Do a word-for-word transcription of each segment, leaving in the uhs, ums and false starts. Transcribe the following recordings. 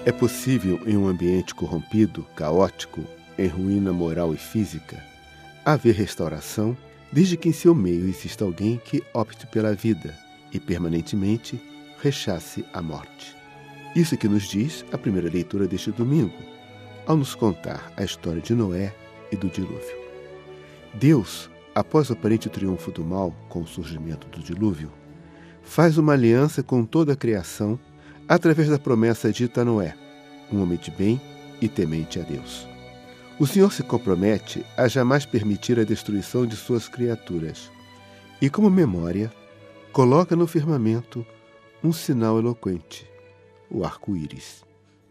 É possível, em um ambiente corrompido, caótico, em ruína moral e física, haver restauração, desde que em seu meio exista alguém que opte pela vida e, permanentemente, rechace a morte. Isso que nos diz a primeira leitura deste domingo, ao nos contar a história de Noé e do dilúvio. Deus, após o aparente triunfo do mal com o surgimento do dilúvio, faz uma aliança com toda a criação através da promessa dita a Noé, um homem de bem e temente a Deus. O Senhor se compromete a jamais permitir a destruição de suas criaturas e, como memória, coloca no firmamento um sinal eloquente, o arco-íris.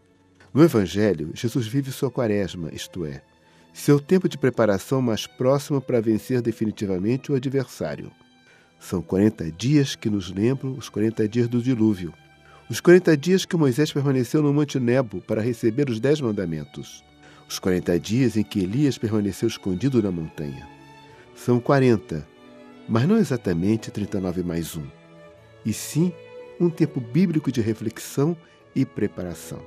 No Evangelho, Jesus vive sua quaresma, isto é, seu tempo de preparação mais próximo para vencer definitivamente o adversário. São quarenta dias que nos lembram os quarenta dias do dilúvio, os quarenta dias que Moisés permaneceu no Monte Nebo para receber os dez mandamentos, os quarenta dias em que Elias permaneceu escondido na montanha. São quarenta, mas não exatamente trinta e nove mais um, e sim um tempo bíblico de reflexão e preparação.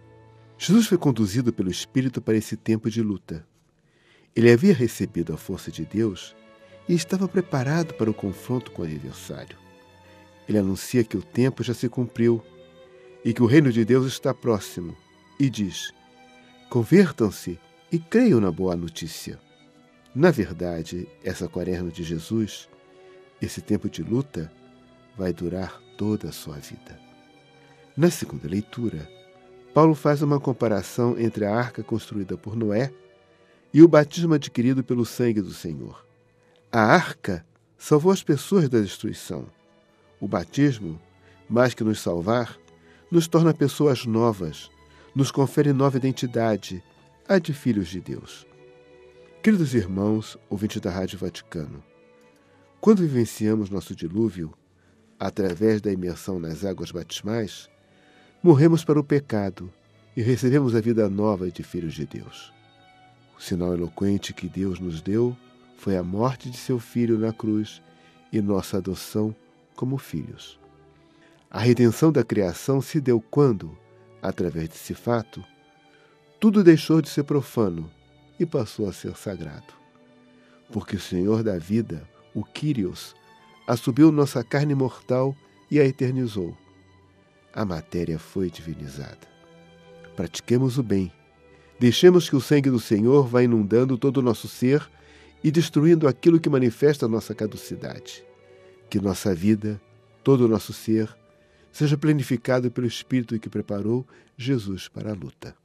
Jesus foi conduzido pelo Espírito para esse tempo de luta. Ele havia recebido a força de Deus e estava preparado para o confronto com o adversário. Ele anuncia que o tempo já se cumpriu e que o reino de Deus está próximo e diz: convertam-se e creiam na boa notícia. Na verdade, essa quaresma de Jesus, esse tempo de luta, vai durar toda a sua vida. Na segunda leitura, Paulo faz uma comparação entre a arca construída por Noé e o batismo adquirido pelo sangue do Senhor. A arca salvou as pessoas da destruição. O batismo, mais que nos salvar, nos torna pessoas novas, nos confere nova identidade, a de filhos de Deus. Queridos irmãos, ouvintes da Rádio Vaticano, quando vivenciamos nosso dilúvio, através da imersão nas águas batismais, morremos para o pecado e recebemos a vida nova de filhos de Deus. O sinal eloquente que Deus nos deu foi a morte de seu Filho na cruz e nossa adoção como filhos. A redenção da criação se deu quando, através desse fato, tudo deixou de ser profano e passou a ser sagrado. Porque o Senhor da vida, o Kyrios, assumiu nossa carne mortal e a eternizou. A matéria foi divinizada. Pratiquemos o bem. Deixemos que o sangue do Senhor vá inundando todo o nosso ser e destruindo aquilo que manifesta a nossa caducidade. Que nossa vida, todo o nosso ser, seja planificado pelo Espírito que preparou Jesus para a luta.